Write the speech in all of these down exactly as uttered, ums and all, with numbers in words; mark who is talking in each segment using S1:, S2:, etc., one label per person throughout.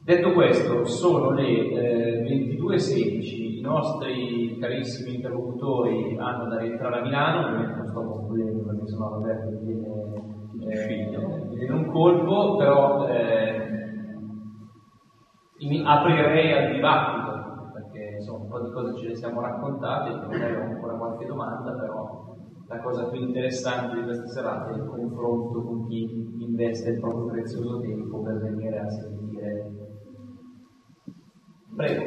S1: Detto questo, sono le eh, ventidue e sedici, i nostri carissimi interlocutori hanno da rientrare a Milano, ovviamente non sto concludendo perché sennò Roberto viene, eh, viene un colpo, però eh, in, aprirei al dibattito, perché insomma un po' di cose ce le siamo raccontate, magari ho ancora qualche domanda, però la cosa più interessante di questa serata è il confronto con chi investe il proprio prezioso tempo per venire a sentire. Prego.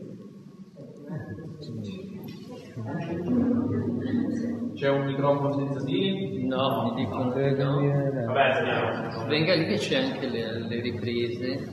S1: C'è un microfono senza fili?
S2: No, mi dicono no.
S1: Vabbè, speriamo.
S2: Venga lì che c'è anche le, le riprese.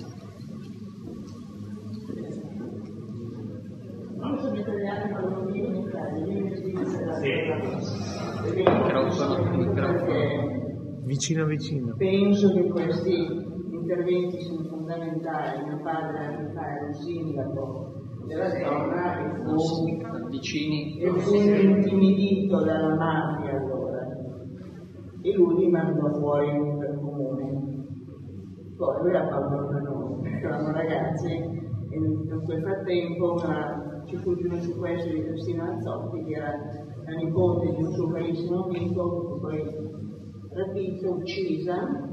S1: Sì.
S2: Microfono, microfono.
S3: Vicino vicino.
S4: Penso che questi interventi sono fondamentali. Mio padre anni fa era un sindaco della zona e fu,
S2: vicini.
S4: e fu intimidito dalla mafia allora e lui li mandò fuori per comune. Poi lui ha paura per noi, eravamo ragazzi e in quel frattempo una, ci fu un sequestro di Cristina Azzotti che era la nipote di un suo carissimo amico, poi rapita, uccisa,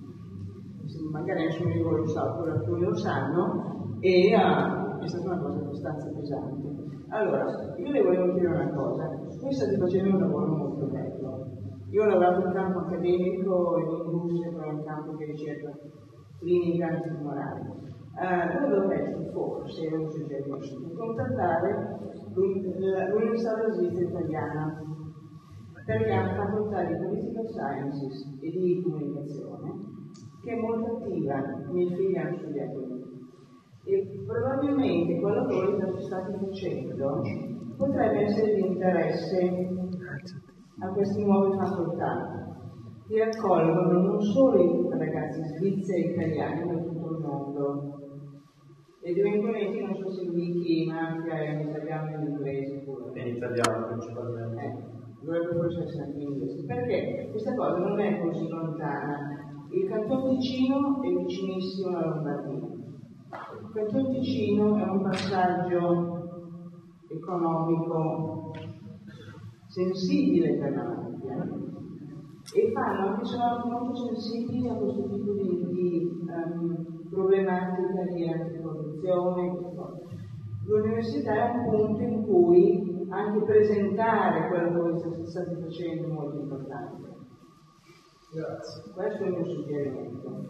S4: magari nessuno di voi lo sa, però alcuni lo sanno, e uh, è stata una cosa abbastanza pesante. Allora, io le volevo dire una cosa, voi state facendo un lavoro molto bello. Io ho lavorato in campo accademico e in industria, però in campo di ricerca clinica antitumorale. Uh, voi dovreste forse, non suggerisco, contattare l'Università della Svizzera Italiana, perché ha una facoltà di Political Sciences e di comunicazione che è molto attiva, i miei figli hanno studiato lì. E probabilmente quello che voi state facendo potrebbe essere di interesse a queste nuove facoltà che accolgono non solo i ragazzi svizzeri e italiani, ma tutto il mondo. E gli eventualmente non so se wiki, mafia è in italiano e in inglese pure.
S1: È in italiano principalmente.
S4: Eh, dovrebbe forse essere anche in inglese. Perché questa cosa non è così lontana. Il Canton Ticino è vicinissimo alla Lombardia. Il Canton Ticino è un passaggio economico sensibile per la mafia e fanno anche sono molto sensibili a questo tipo di, di um, problematica di anticorruzione. L'università è un punto in cui anche presentare quello che voi state facendo è molto importante.
S1: Grazie.
S4: Questo è il mio suggerimento.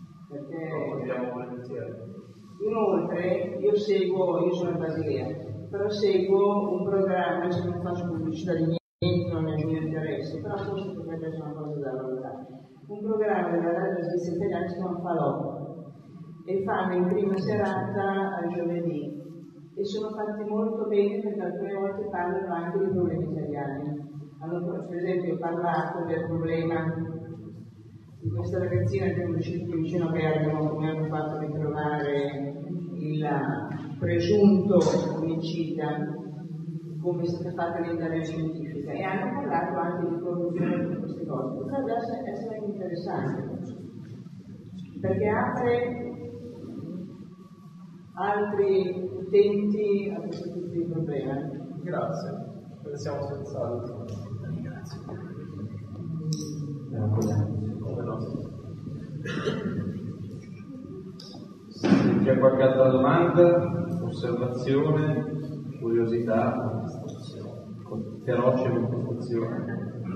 S4: Perché
S1: No,
S4: inoltre io seguo, io sono in Basilea, però seguo un programma, adesso non faccio pubblicità di niente, non è il mio interesse, però forse potrebbe essere una cosa da valutare. Un programma della radio svizzera italiana si chiama Falò e fanno in prima serata al giovedì e sono fatti molto bene perché alcune volte parlano anche di problemi italiani. Hanno, per esempio, parlato del problema di questa ragazzina che è un circo vicino a Bergamo, come hanno fatto ritrovare il presunto omicida, come è stata fatta l'indagine scientifica, e hanno parlato anche di corruzione di queste cose. Potrebbe essere, essere interessante, perché apre altri utenti a questo tipo di problema.
S1: Grazie, pensiamo senz'altro. Grazie. Se c'è qualche altra domanda, osservazione, curiosità, feroce contestazione.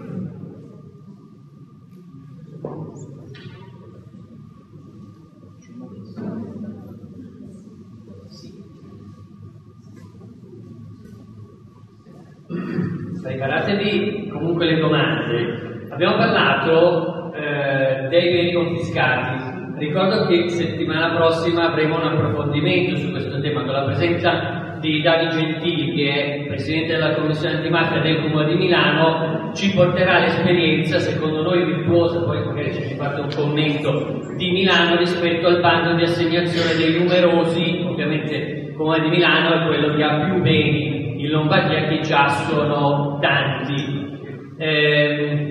S5: Preparatevi comunque le domande. Abbiamo parlato eh, dei beni confiscati. Ricordo che settimana prossima avremo un approfondimento su questo tema con la presenza di Dani Gentili, che è presidente della commissione antimafia del Comune di Milano. Ci porterà l'esperienza, secondo noi virtuosa, poi magari ci fate un commento, di Milano rispetto al bando di assegnazione dei numerosi, ovviamente il Comune di Milano è quello che ha più beni in Lombardia, che già sono tanti. Eh,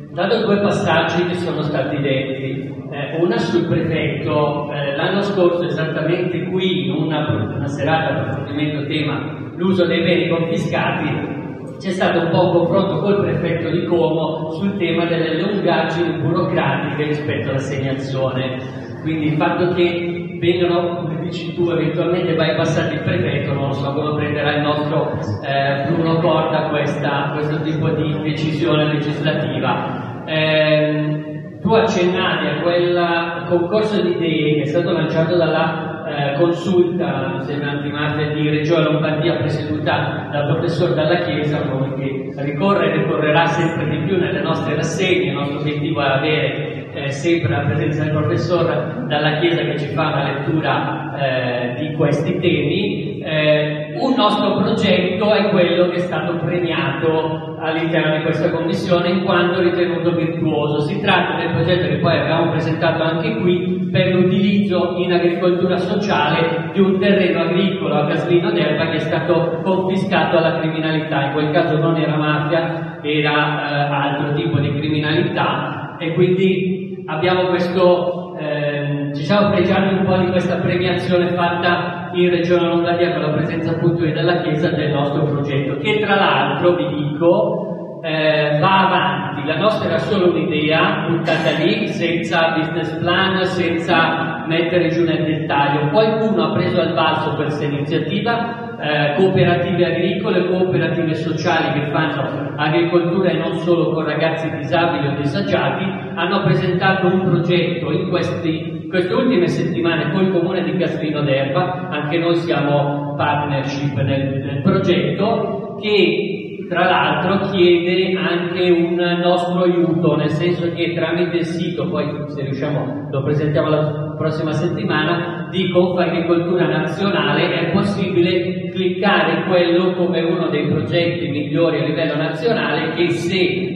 S5: dato due passaggi che sono stati detti. Eh, una sul prefetto, eh, l'anno scorso esattamente qui in una, una serata di approfondimento tema l'uso dei beni confiscati c'è stato un po' un confronto col prefetto di Como sul tema delle lungaggini burocratiche rispetto all'assegnazione, quindi il fatto che vengano, come dici tu, eventualmente bypassati il prefetto, non lo so come prenderà il nostro eh, Bruno Corda questa, questo tipo di decisione legislativa. Eh, Tu accennavi a quel concorso di idee che è stato lanciato dalla eh, consulta antimafia di Regione Lombardia presieduta dal professor Dalla Chiesa, che ricorre e ricorrerà sempre di più nelle nostre rassegne. Il nostro obiettivo è avere eh, sempre la presenza del professor Dalla Chiesa che ci fa una lettura eh, di questi temi. Eh, un nostro progetto è quello che è stato premiato all'interno di questa commissione in quanto ritenuto virtuoso. Si tratta del progetto che poi abbiamo presentato anche qui per l'utilizzo in agricoltura sociale di un terreno agricolo a Caslino d'Erba che è stato confiscato alla criminalità. In quel caso non era mafia, era eh, altro tipo di criminalità, e quindi abbiamo questo eh, ci siamo fregiati un po' di questa premiazione fatta in Regione Lombardia con la presenza appunto della Chiesa del nostro progetto, che tra l'altro vi dico eh, va avanti. La nostra era solo un'idea buttata lì senza business plan, senza mettere giù nel dettaglio. Qualcuno ha preso al balzo questa iniziativa, eh, cooperative agricole, cooperative sociali che fanno agricoltura e non solo con ragazzi disabili o disagiati, hanno presentato un progetto in questi queste ultime settimane col comune di Caslino d'Erba. Anche noi siamo partnership nel, nel progetto, che tra l'altro chiede anche un nostro aiuto, nel senso che tramite il sito, poi se riusciamo lo presentiamo la prossima settimana, di Confagricoltura Nazionale è possibile cliccare quello come uno dei progetti migliori a livello nazionale, che se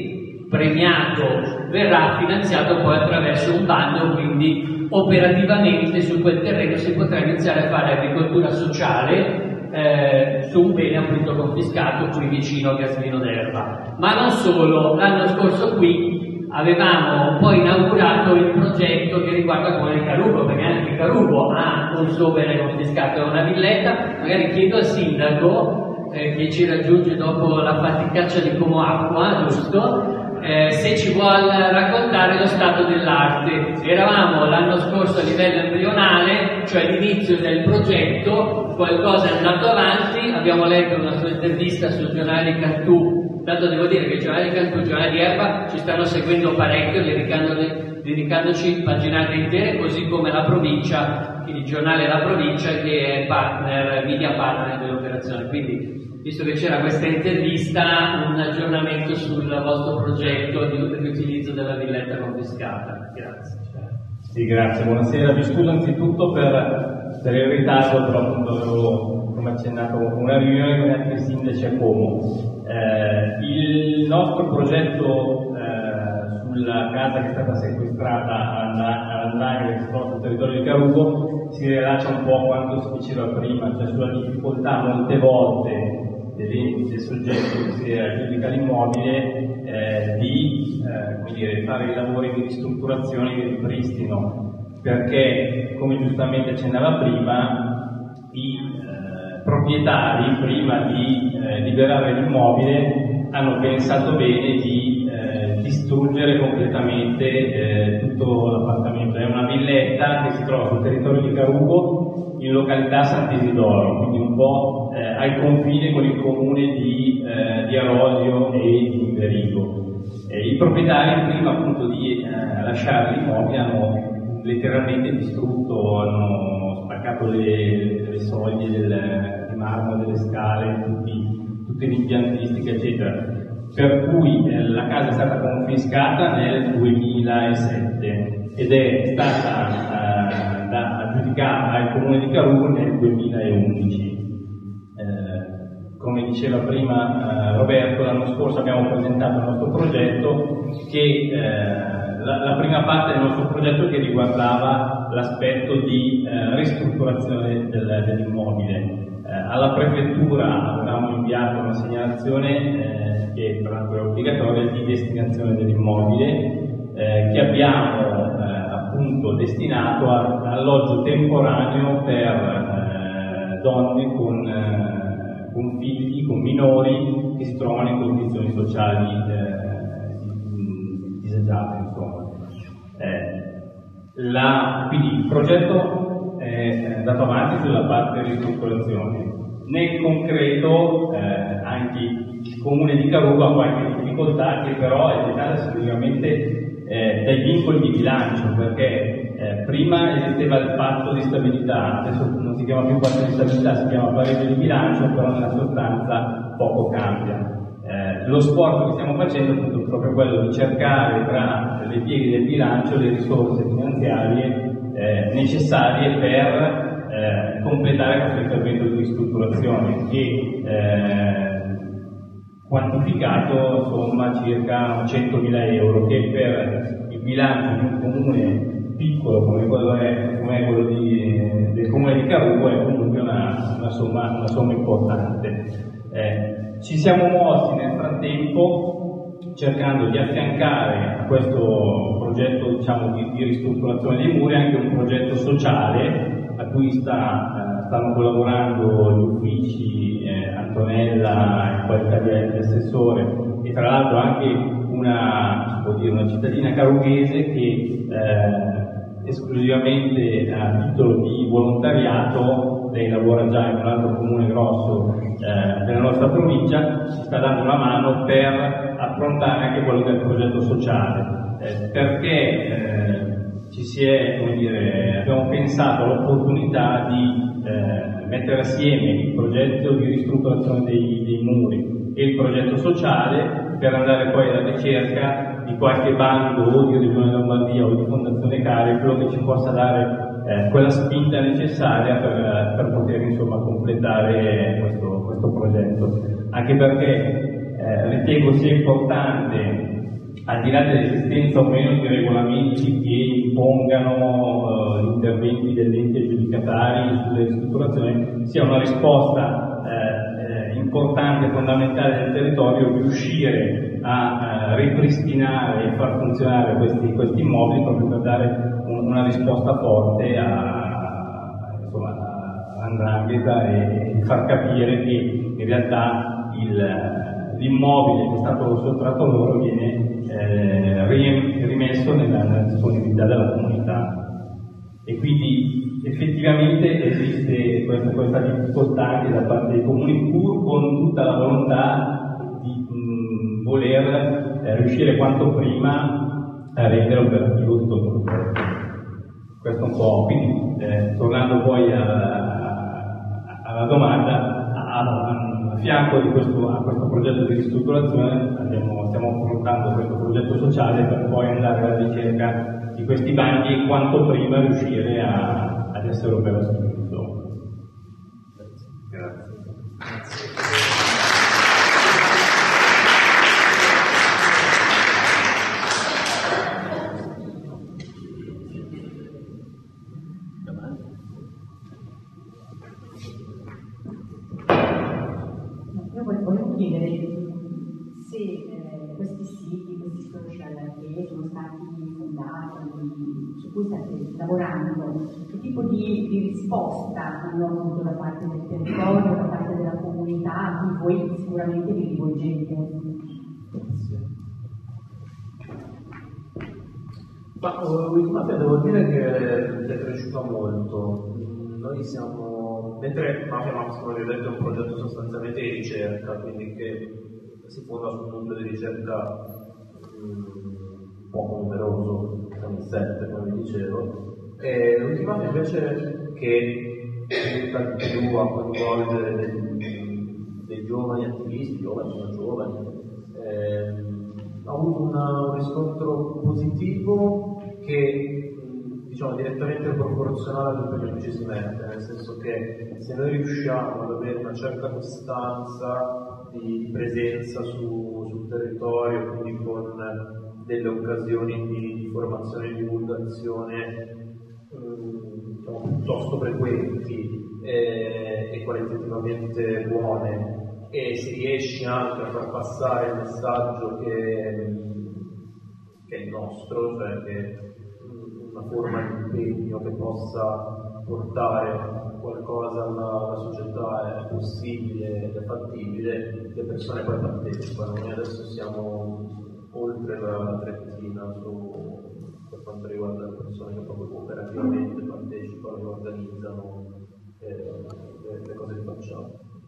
S5: premiato verrà finanziato poi attraverso un bando, quindi operativamente su quel terreno si potrà iniziare a fare agricoltura sociale eh, su un bene appunto confiscato qui vicino a Caslino d'Erba. Ma non solo, l'anno scorso qui avevamo poi inaugurato il progetto che riguarda il comune di Carubo, perché anche Carubo ha un suo bene confiscato, è una villetta. Magari chiedo al sindaco eh, che ci raggiunge dopo la faticaccia di Como Acqua, giusto? Eh, se ci vuole raccontare lo stato dell'arte. Eravamo l'anno scorso a livello embrionale, cioè l'inizio del progetto, qualcosa è andato avanti. Abbiamo letto una sua intervista sul giornale di Cantù. Tanto devo dire che il giornale di Cantù e il giornale di Erba ci stanno seguendo parecchio, dedicandoci paginate intere, così come la provincia, il giornale La Provincia, che è partner, media partner dell'operazione. Quindi, visto che c'era questa intervista, un aggiornamento sul vostro progetto di riutilizzo della villetta confiscata. Grazie.
S6: Sì, grazie, buonasera. Vi scuso anzitutto per, per il ritardo, però appunto avevo, come accennato, una riunione con altri sindaci a Como. Eh, il nostro progetto eh, sulla casa che è stata sequestrata all'Andaghe sul territorio di Carubo si rilascia un po' a quanto si diceva prima, cioè sulla difficoltà molte volte dell'ente, del soggetto che si aggiudica l'immobile eh, di eh, come dire, fare i lavori di ristrutturazione e di ripristino, perché come giustamente accennava prima i eh, proprietari prima di eh, liberare l'immobile hanno pensato bene di eh, distruggere completamente eh, tutto l'appartamento. È una villetta che si trova sul territorio di Carubo in località Sant'Isidoro, quindi un po' eh, al confine con il comune di, eh, di Arosio e di Inverigo. Eh, I proprietari prima appunto di eh, lasciare l'immobile hanno letteralmente distrutto, hanno spaccato le, le soglie del, di marmo delle scale, tutti, tutte l'impiantistica eccetera, per cui eh, la casa è stata confiscata nel duemilasette ed è stata eh, da, aggiudicata al comune di Carubo nel duemilaundici. Eh, come diceva prima eh, Roberto, l'anno scorso abbiamo presentato il nostro progetto che eh, la, la prima parte del nostro progetto che riguardava l'aspetto di eh, ristrutturazione del, dell'immobile. Eh, alla prefettura avevamo inviato una segnalazione eh, che tra l'altro è obbligatoria di destinazione dell'immobile eh, che abbiamo eh, appunto destinato a alloggio temporaneo per eh, donne con, eh, con figli, con minori che si trovano in condizioni sociali eh, disagiate, insomma. Eh, la, quindi il progetto è andato avanti sulla parte di ristrutturazione. Nel concreto eh, anche il comune di Caruba ha qualche difficoltà che però è dettata esclusivamente Eh, dai vincoli di bilancio, perché eh, prima esisteva il patto di stabilità, adesso non si chiama più patto di stabilità, si chiama pareggio di bilancio, però nella sostanza poco cambia. Eh, lo sforzo che stiamo facendo è appunto proprio quello di cercare tra le pieghe del bilancio le risorse finanziarie eh, necessarie per eh, completare questo intervento di ristrutturazione che eh, quantificato insomma circa centomila euro, che per il bilancio di un comune piccolo come quello, è, come è quello di, del comune di Caruba è comunque una, una, somma, una somma importante. Eh, ci siamo mossi nel frattempo cercando di affiancare a questo progetto, diciamo, di, di ristrutturazione dei muri anche un progetto sociale a cui sta, eh, stanno collaborando gli uffici eh, Antonella in qualità di assessore e tra l'altro anche una, si può dire, una cittadina carughese che eh, esclusivamente a titolo di volontariato, lei lavora già in un altro comune grosso eh, della nostra provincia, ci sta dando una mano per affrontare anche quello che è il progetto sociale, eh, perché eh, ci si è, come dire, abbiamo pensato all'opportunità di eh, mettere assieme il progetto di ristrutturazione dei, dei muri e il progetto sociale per andare poi alla ricerca di qualche bando o di Regione Lombardia o di Fondazione Cariplo che ci possa dare eh, quella spinta necessaria per, per poter insomma completare questo, questo progetto, anche perché eh, ritengo sia importante, al di là dell'esistenza o meno di regolamenti che impongano uh, interventi degli enti aggiudicatari sulle ristrutturazioni, sia una risposta eh, eh, importante e fondamentale del territorio riuscire a uh, ripristinare e far funzionare questi, questi immobili proprio per dare un, una risposta forte a, insomma, all'andrangheta e, e far capire che in realtà il, l'immobile che è stato sottratto loro viene Eh, rimesso nella, nella disponibilità della comunità e quindi effettivamente esiste questa, questa difficoltà anche da parte dei comuni, pur con tutta la volontà di mh, voler eh, riuscire quanto prima a rendere operativo tutto il progetto. Questo un po', quindi eh, tornando poi alla, alla domanda, a, a fianco di questo, a questo progetto di ristrutturazione abbiamo, stiamo affrontando questo progetto sociale per poi andare alla ricerca di questi bandi e quanto prima riuscire a, ad essere operativi.
S1: Grazie.
S7: Io volevo chiedere se eh, questi siti, questi social che sono stati fondati, su cui state lavorando, che tipo di, di risposta hanno avuto da parte del territorio, da parte della comunità, a cui voi sicuramente vi rivolgete?
S1: Ma Wikimapia devo dire che è cresciuta molto. Noi siamo, mentre Mafia Maps, come vi ho detto, è un progetto sostanzialmente di ricerca, quindi che si fonda su un punto di ricerca mh, poco numeroso, siamo in sette come vi dicevo, e Wikimapia invece che aiuta di più a coinvolgere dei, dei giovani attivisti, giovani sono giovani, eh, ha avuto una, un riscontro positivo che diciamo direttamente proporzionale all'impegno che ci si mette, nel senso che se noi riusciamo ad avere una certa costanza di presenza su, sul territorio, quindi con delle occasioni di, di formazione e divulgazione eh, piuttosto frequenti eh, e qualitativamente buone, e si riesce anche a far passare il messaggio che, che è il nostro, cioè che una forma di impegno che possa portare qualcosa alla, alla società è possibile ed è fattibile, le persone poi partecipano. Noi adesso siamo oltre la trentina su, per quanto riguarda le persone che proprio operativamente partecipano e organizzano eh, le, le cose che facciamo.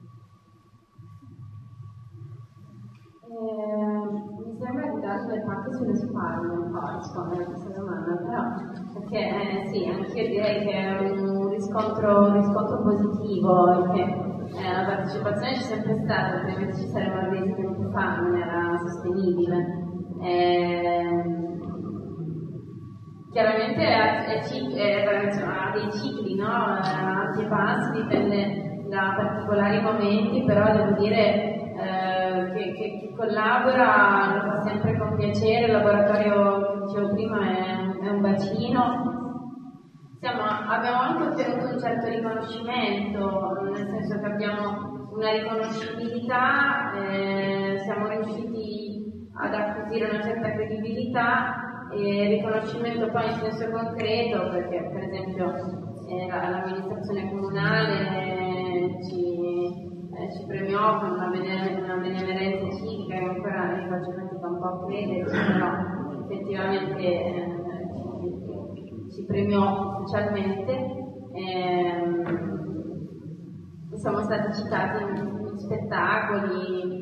S8: Eh, mi sembra di darci le pacche sulle spalle un po' a rispondere a questa domanda, però perché eh, sì, anch'io direi che è un riscontro, un riscontro positivo, perché eh, la partecipazione c'è sempre stata, altrimenti ci saremmo arresi tempo fa, non era sostenibile. Eh, chiaramente è, è, è, ha dei cicli, no? Alti e bassi, dipende da particolari momenti, però devo dire eh, che, che chi collabora lo fa sempre con piacere. Il laboratorio che dicevo prima è, è un bacino. Siamo, abbiamo anche ottenuto un certo riconoscimento, nel senso che abbiamo una riconoscibilità, eh, siamo riusciti ad acquisire una certa credibilità e riconoscimento poi in senso concreto, perché per esempio eh, l'amministrazione comunale ci, eh, ci premiò con una, bene, una benemerenza civica che ancora mi faccio fatica un po' a crederci, però effettivamente eh, ci premiò ufficialmente. Eh, siamo stati citati in, in spettacoli.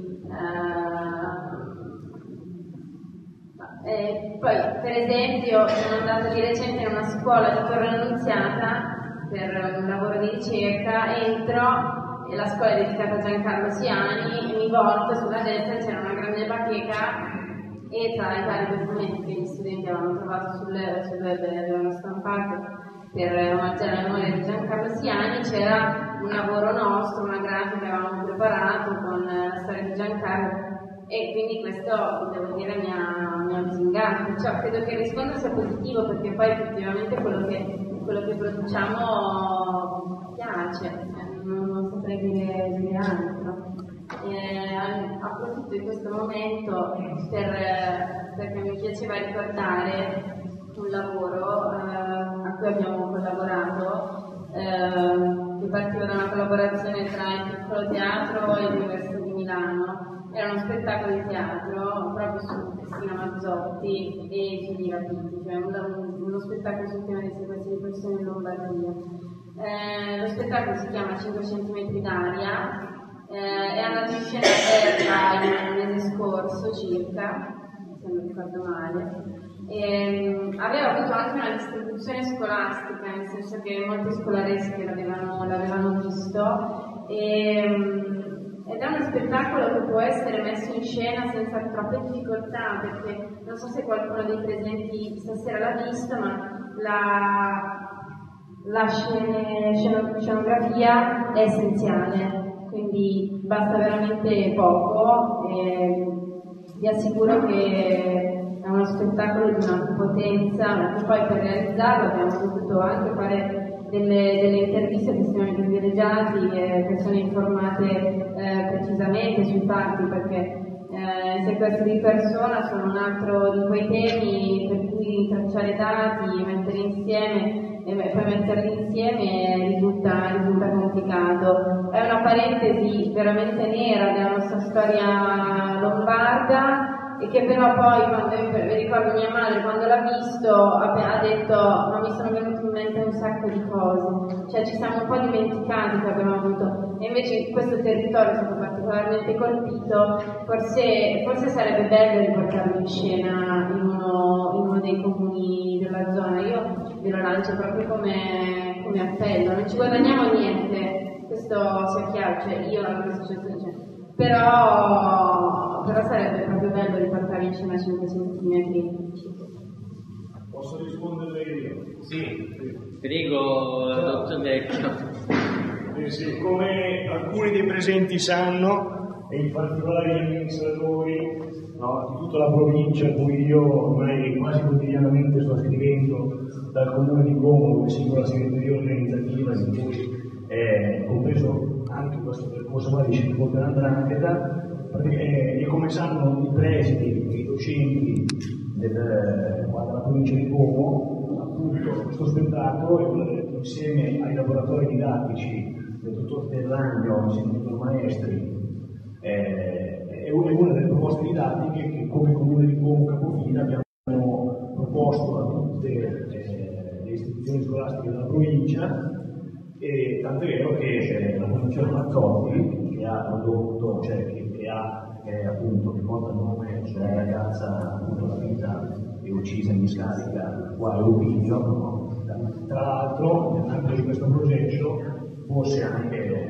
S8: Eh, E poi, per esempio, sono andata di recente in una scuola di Torre Annunziata per un lavoro di ricerca, entro e la scuola è dedicata a Giancarlo Siani e mi volto, sulla destra c'era una grande bacheca e tra i vari documenti che gli studenti avevano trovato sul, sul web e avevano stampato per omaggiare la memoria di Giancarlo Siani c'era un lavoro nostro, una grafica che avevamo preparato con la storia di Giancarlo. E quindi questo, devo dire, mi ha, mi ha lusingato. Cioè, credo che il riscontro sia positivo, perché poi effettivamente quello che, quello che produciamo piace, non, non saprei dire, dire altro. E, approfitto di questo momento per, perché mi piaceva ricordare un lavoro eh, a cui abbiamo collaborato, eh, che partiva da una collaborazione tra il Piccolo Teatro e l'Università di Milano. Era uno spettacolo di teatro proprio su Cristina Mazzotti e Giulia Pitti, cioè uno, uno spettacolo sul tema dei sequestri di persone in Lombardia. Eh, lo spettacolo si chiama cinque centimetri d'aria, eh, è andato in scena per un mese scorso circa, se non ricordo male. E, aveva avuto anche una distribuzione scolastica, nel senso che molte scolaresche l'avevano, l'avevano visto. E, Ed è uno spettacolo che può essere messo in scena senza troppe difficoltà, perché non so se qualcuno dei presenti stasera l'ha visto, ma la, la scene, sceno, scenografia è essenziale, quindi basta veramente poco e vi assicuro che è uno spettacolo di una potenza, che poi per realizzarlo abbiamo dovuto anche fare Delle, delle interviste a testimoni privilegiati eh, che sono informate eh, precisamente sui fatti, perché eh, i sequestri di persona sono un altro di quei temi per cui tracciare dati, mettere insieme e poi metterli insieme risulta, risulta complicato. È una parentesi veramente nera della nostra storia lombarda, e che però poi, quando mi ricordo mia madre quando l'ha visto ha detto ma mi sono venute in mente un sacco di cose, cioè ci siamo un po' dimenticati che abbiamo avuto, e invece questo territorio è stato particolarmente colpito. Forse, forse sarebbe bello riportarlo in scena in uno, in uno dei comuni della zona. Io ve lo lancio proprio come, come appello, non ci guadagniamo niente, questo sia chiaro, cioè io non l'associazione, però, però sarebbe proprio bello riportare in scena cinque centimetri.
S9: Posso rispondere io?
S5: Sì, prego, dottor Vecchio.
S9: Eh sì, come alcuni dei presenti sanno, e in particolare gli amministratori, no, di tutta la provincia, a cui io ormai quasi quotidianamente sto scrivendo, dal comune di Como, dove sigo la segreteria organizzativa, in cui è compreso anche questo percorso qua di scelta per l'andrangheta, e come sanno i presidi e i docenti del, della provincia di Como, appunto questo spettacolo insieme ai laboratori didattici del dottor Terragno, insieme al dottor Maestri, eh, è una delle proposte didattiche che come comune di Como Capofila abbiamo proposto a tutte eh, le istituzioni scolastiche della provincia, e tanto è vero che eh, la Fondazione Mazzotti, che ha prodotto, cioè che, che ha eh, appunto, che porta il nome, cioè la ragazza appunto la vita è uccisa in discarica qua a Rubiggio, no? Tra l'altro nell'ambito di questo progetto fosse anche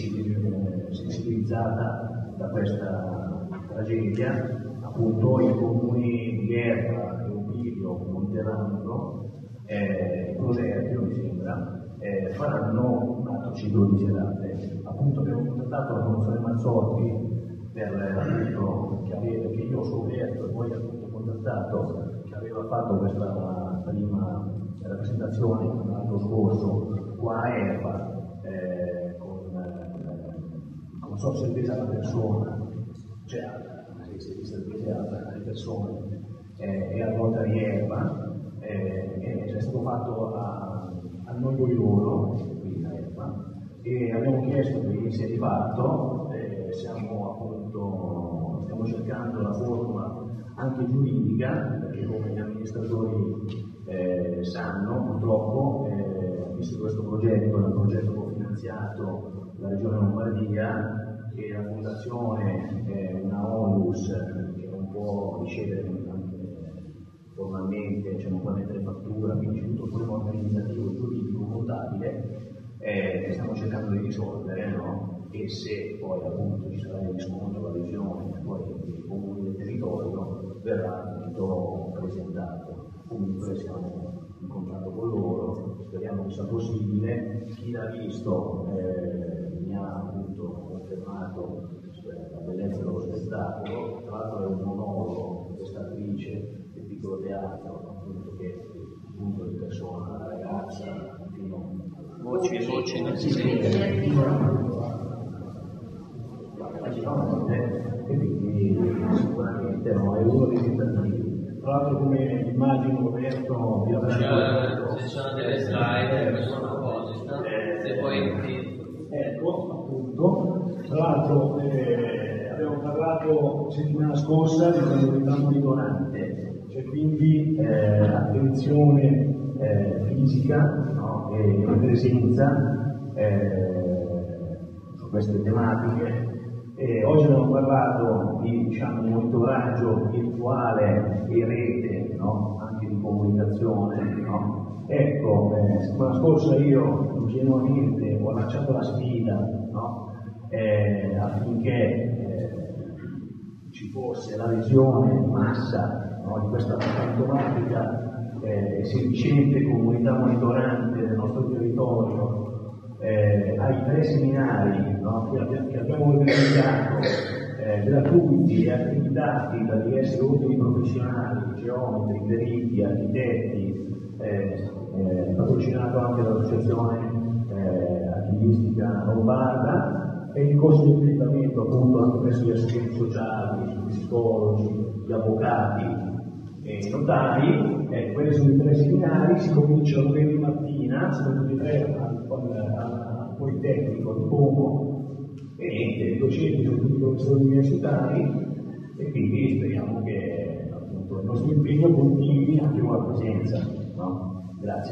S9: sensibilizzata da questa tragedia, appunto i comuni di Erba, Rubiggio, Monterano e eh, Proserpio, mi sembra, eh, faranno un altro ciclo di serate. Appunto abbiamo contattato la Fondazione Mazzotti per appunto che, aveva, che io ho scoperto e poi appunto contattato, che aveva fatto questa prima rappresentazione l'anno scorso qua a Erba, eh, con, eh, con so se pesa la persona, cioè se pesa le persone, eh, e a volta di Erba, eh, è stato fatto a, a noi loro, qui a Erba, e abbiamo chiesto che sia di fatto, eh, siamo appunto, stiamo cercando la forma anche giuridica, perché come gli amministratori Eh, sanno, purtroppo, eh, visto questo progetto, è un progetto cofinanziato dalla Regione Lombardia, che la Fondazione è una onlus che non può ricevere formalmente, cioè non può mettere fattura, quindi c'è tutto il problema organizzativo, giuridico, contabile, eh, che stiamo cercando di risolvere, no? E se poi appunto ci sarà il riscontro, la visione, poi il comune del territorio verrà tutto presentato. Comunque siamo in contatto con loro, speriamo che sia possibile. Chi l'ha visto eh, mi ha appunto confermato eh, la bellezza dello spettacolo. Tra l'altro è un monologo di questa attrice del piccolo teatro, appunto, che appunto di persona, la ragazza, fino a
S2: voci e voci non si
S9: sente. E quindi sicuramente no, è uno dei tentativi. Tra l'altro, come immagino Roberto vi avrà
S5: detto, ci sono delle slide che sono apposite, eh, se poi ti...
S9: Ecco, appunto. Tra l'altro eh, abbiamo parlato settimana scorsa di comunità monitorante, cioè quindi eh, attenzione eh, fisica, no? E presenza eh, su queste tematiche. E oggi abbiamo parlato di, diciamo, monitoraggio virtuale e rete, no? Anche di comunicazione. No? Ecco, eh, settimana scorsa io ingenuamente ho lanciato la sfida, no? eh, affinché eh, ci fosse la visione di massa, no? Di questa fantomatica e eh, sedicente comunità monitorante del nostro territorio. Eh, ai tre seminari, no, che, abbiamo, che abbiamo organizzato, eh, gratuiti e accreditati da diversi ordini professionali, geometri, periti, architetti, eh, eh, patrocinato anche dall'associazione eh, archivistica lombarda, e il corso di accreditamento appunto anche presso gli assistenti sociali, gli psicologi, gli avvocati e i notari. Eh, quelli sono i tre seminari, si comincia lunedì mattina, sono tutti e tre al, al Politecnico di Como, e niente, i docenti sono tutti professori universitari, e quindi speriamo che appunto il nostro impegno continui anche con la presenza. No? Grazie.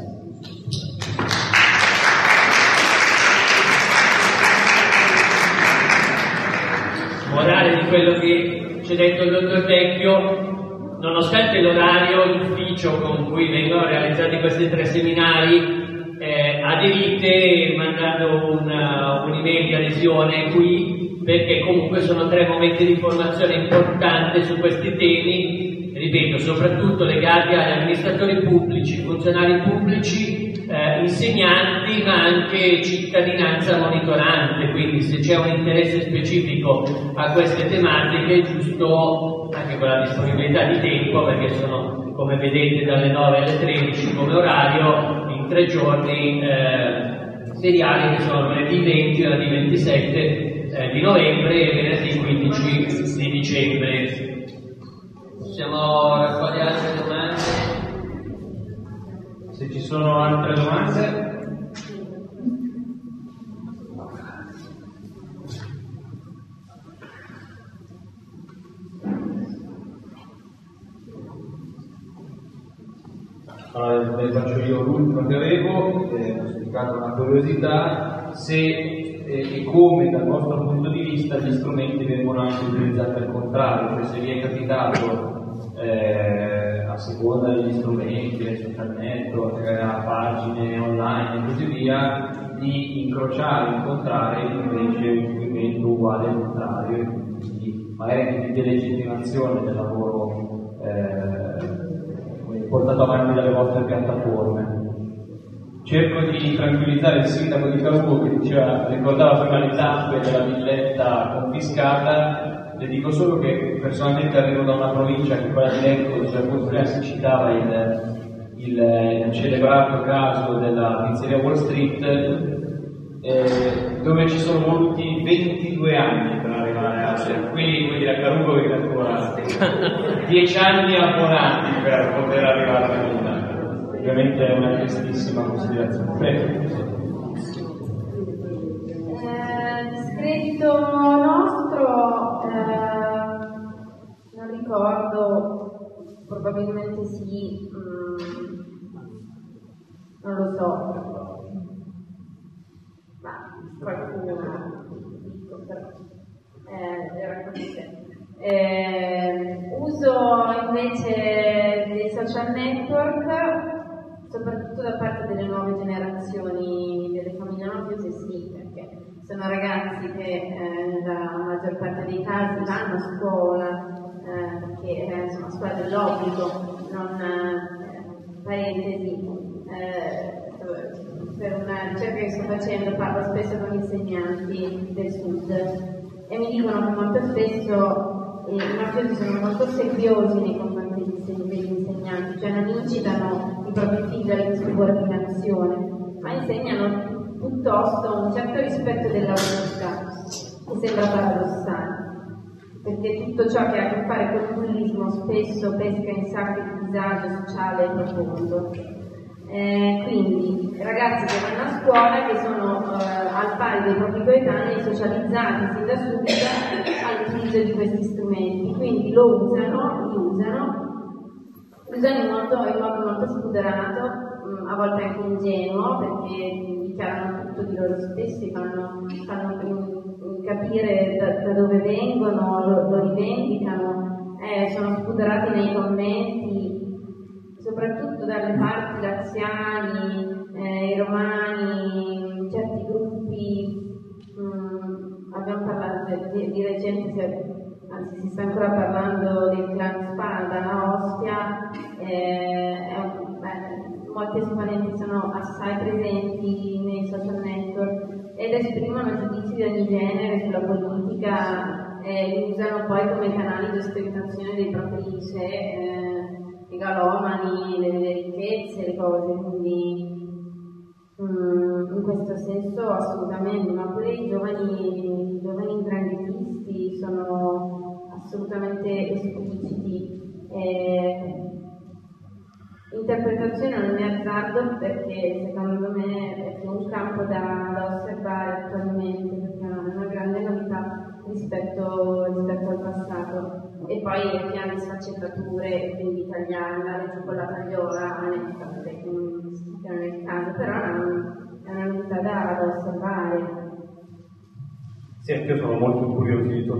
S5: Morale di quello che ci ha detto il dottor Vecchio: nonostante l'orario d'ufficio con cui vengono realizzati questi tre seminari, eh, aderite mandando una, un'email di adesione qui, perché comunque sono tre momenti di formazione importanti su questi temi, ripeto, soprattutto legati agli amministratori pubblici, funzionari pubblici eh, insegnanti ma anche cittadinanza monitorante, quindi se c'è un interesse specifico a queste tematiche è giusto anche con la disponibilità di tempo, perché sono, come vedete, dalle nove alle tredici come orario, in tre giorni eh, seriali che sono lunedì venti, venerdì ventisette eh, di novembre e venerdì quindici di dicembre. Possiamo raccogliere altre domande?
S1: Se ci sono altre domande? Allora, ve ne faccio io l'ultimo che avevo, eh, ho spiegato una curiosità, se eh, e come dal vostro punto di vista gli strumenti vengono anche utilizzati al contrario, cioè se vi è capitato eh, a seconda degli strumenti, ai social network, a pagine online e così via, di incrociare, incontrare invece un movimento uguale al contrario, quindi magari di delegittimazione del lavoro eh, portato avanti dalle vostre piattaforme. Cerco di tranquillizzare il sindaco di Carugo che diceva, ricordava prima le tappe della villetta confiscata. Le dico solo che personalmente arrivo da una provincia che è quella di Lecco, dove prima si citava il, il, il celebrato caso della pizzeria Wall Street, eh, dove ci sono voluti ventidue anni per arrivare a quindi vuol dire a Carugo che ancora dieci anni abbonati per poter arrivare a Milano. Ovviamente è una tristissima considerazione. Prego.
S8: Eh, scritto nostro, eh, non ricordo, probabilmente sì, mh, non lo so, ma qualcuno dico però, eh, era così. Eh, uso invece dei social network, soprattutto da parte delle nuove generazioni, delle famiglie mafiose, sì, perché sono ragazzi che eh, nella maggior parte dei casi vanno a scuola, eh, perché eh, insomma, a scuola dell'obbligo, non eh, parentesi, eh, per una ricerca che sto facendo parlo spesso con insegnanti del sud e mi dicono che molto spesso i mafiosi sono molto sebbiosi nei confronti degli insegnanti, cioè non incitano i propri figli all'insubordinazione, ma insegnano piuttosto un certo rispetto dell'autorità, che sembra paradossale, perché tutto ciò che ha a che fare con il bullismo spesso pesca in sacche di disagio sociale e profondo. Eh, quindi ragazzi che vanno a scuola, che sono eh, al pari dei propri coetanei, socializzati sin da subito all'utilizzo di questi strumenti, quindi lo usano, li usano, usano in modo, in modo molto spuderato, mh, a volte anche ingenuo, perché dichiarano tutto di loro stessi, fanno, fanno mh, capire da, da dove vengono, lo, lo rivendicano, eh, sono spuderati nei commenti, soprattutto dalle parti laziali, eh, i romani, certi gruppi, mh, abbiamo parlato di, di recente, anzi si sta ancora parlando del clan Spada a Ostia, eh, è un, beh, molti esponenti sono assai presenti nei social network ed esprimono giudizi di ogni genere sulla politica e li usano poi come canali di ostentazione dei propri sé, eh, i galomani, le, le ricchezze, le cose, quindi um, in questo senso assolutamente, ma pure i giovani, i giovani ingranditisti sono assolutamente espliciti. E interpretazione non è azzardo perché secondo me è un campo da, da osservare attualmente, perché è una grande novità rispetto, rispetto al passato. E poi i piani di sfaccettature, quindi italiana, la cioccolata tagliola, che non è il caso, però è una, è una novità da, da osservare.
S10: Sì, anche io sono molto incuriosito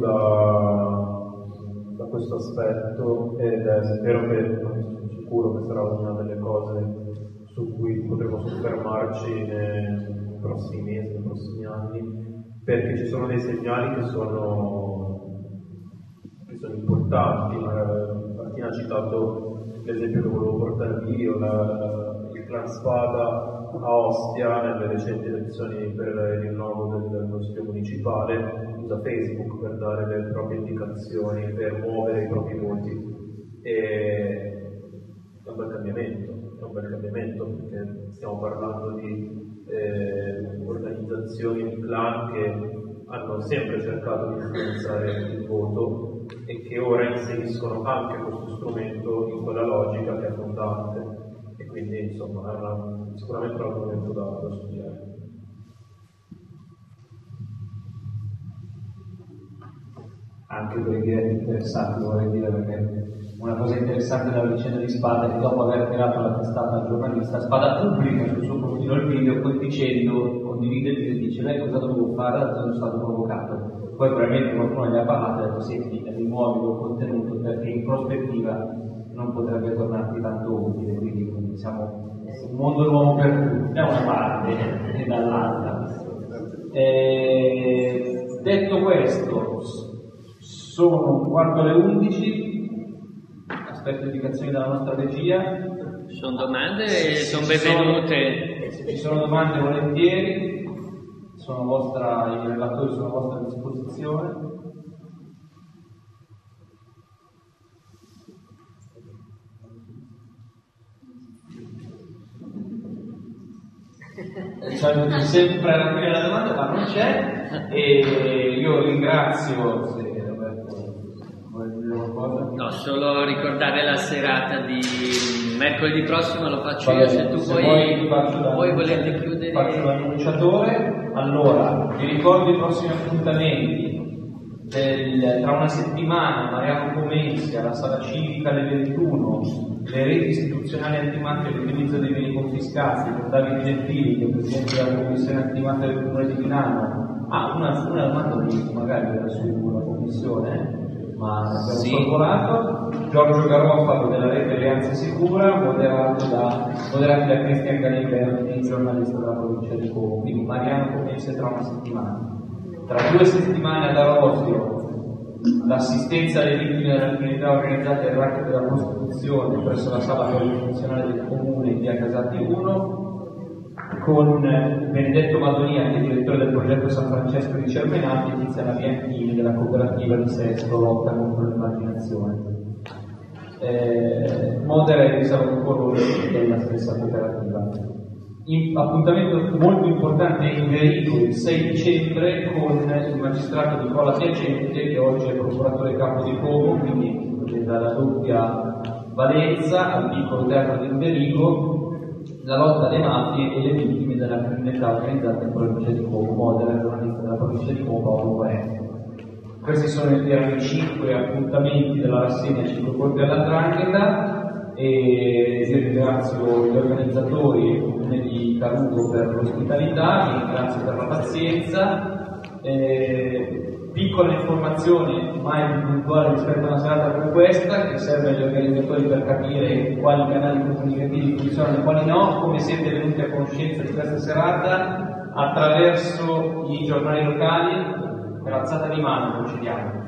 S10: da, da questo aspetto ed è spero che, sono sicuro che sarà una delle cose su cui potremo soffermarci nei prossimi mesi, nei prossimi anni, perché ci sono dei segnali che sono sono importanti. Martina ha citato l'esempio che volevo portare io, la, il clan Spada a Ostia, nelle recenti elezioni per il rinnovo del, del Consiglio municipale, usa Facebook per dare le proprie indicazioni, per muovere i propri voti. E è un bel cambiamento, è un bel cambiamento perché stiamo parlando di eh, organizzazioni di clan che hanno sempre cercato di influenzare il voto e che ora inseriscono anche questo strumento in quella logica che è fondante, e quindi insomma è una, sicuramente un argomento da, da studiare.
S1: Anche per i diretti interessanti, vorrei dire, perché una cosa interessante della vicenda di Spada è che dopo aver tirato la testata al giornalista, Spada pubblica sul suo profilo il video, poi dicendo, condivide il video e dice: lei cosa dovevo fare? Sono stato provocato. Poi probabilmente qualcuno gli ha parlato e ha detto: senti, rimuovi il contenuto perché in prospettiva non potrebbe tornarti tanto utile. Quindi diciamo un mondo nuovo per tutti, da una parte e dall'altra. E, detto questo, sono un quarto alle undici, aspetto indicazioni dalla nostra regia.
S5: Sono domande
S1: Se,
S5: e
S1: se
S5: sono
S1: ci
S5: benvenute.
S1: Se ci sono domande, volentieri, sono vostra, i relatori sono a vostra disposizione. Cioè, sempre alla fine della domanda, ma non c'è, e io ringrazio se Roberto vuole dire qualcosa.
S5: No, solo ricordare la serata di mercoledì prossimo, lo faccio
S1: Vabbè,
S5: io, se tu
S1: se
S5: vuoi,
S1: vuoi, faccio da-
S5: voi volete chiudere.
S1: Faccio l'annunciatore. Allora, vi ricordo i prossimi appuntamenti. Del, tra una settimana Mariano Comensi alla Sala Civica alle ventuno, le reti istituzionali antimafia e l'utilizzo dei beni confiscati, con Davide Gentili, che è presidente della commissione antimafia del Comune di Milano. Ah, una, una domanda di magari era sulla commissione, ma l'abbiamo
S5: Sì.
S1: sorvolato. Giorgio Garofalo della rete Alleanza Sicura, moderato da, moderato da Cristian Galiberti, giornalista della provincia di Como. Quindi Mariano Comensi tra una settimana. Tra due settimane ad Arosio, l'assistenza alle vittime della criminalità organizzata e il racket della prostituzione presso la sala polifunzionale del comune in via Casati uno, con Benedetto Madonia, che è direttore del progetto San Francesco di Cermenati, e Tiziana Bianchini della cooperativa di Sesto lotta contro l'emarginazione. Eh, modera e Salvatore Corrone della stessa cooperativa. In, appuntamento molto importante in Verico il sei dicembre con il magistrato Nicola Piacente, che oggi è procuratore capo di Como, quindi dalla doppia valenza al piccolo teatro di Verico, la lotta alle mafie e le vittime della criminalità organizzata in provincia di Como. Modera il giornalista della provincia di Como, Paolo Guaretti. Questi sono erano i cinque appuntamenti della rassegna cinque Corti all'Andrangheta. E io ringrazio gli organizzatori e il Comune di Caruso per l'ospitalità, vi ringrazio per la pazienza. Eh, piccola informazione, mai più puntuale rispetto a una serata come questa, che serve agli organizzatori per capire quali canali comunicativi funzionano e quali no. Come siete venuti a conoscenza di questa serata? Attraverso i giornali locali, per alzata di mano procediamo.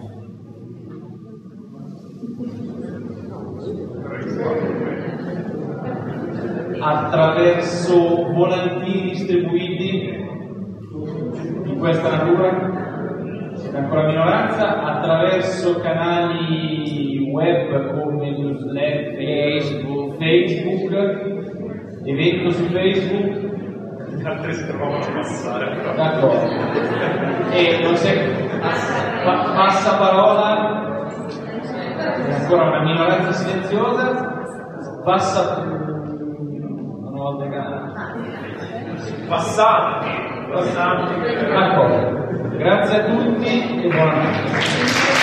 S1: Attraverso volantini distribuiti di questa natura, siete ancora minoranza, attraverso canali web come newsletter, Facebook, Facebook, evento su Facebook.
S10: Altri si trovano a passare, però.
S1: D'accordo. E non sei pa- passa parola. Ancora una minoranza silenziosa, passa una volta che
S10: Passati, passati.
S1: d'accordo. Grazie a tutti e buonanotte.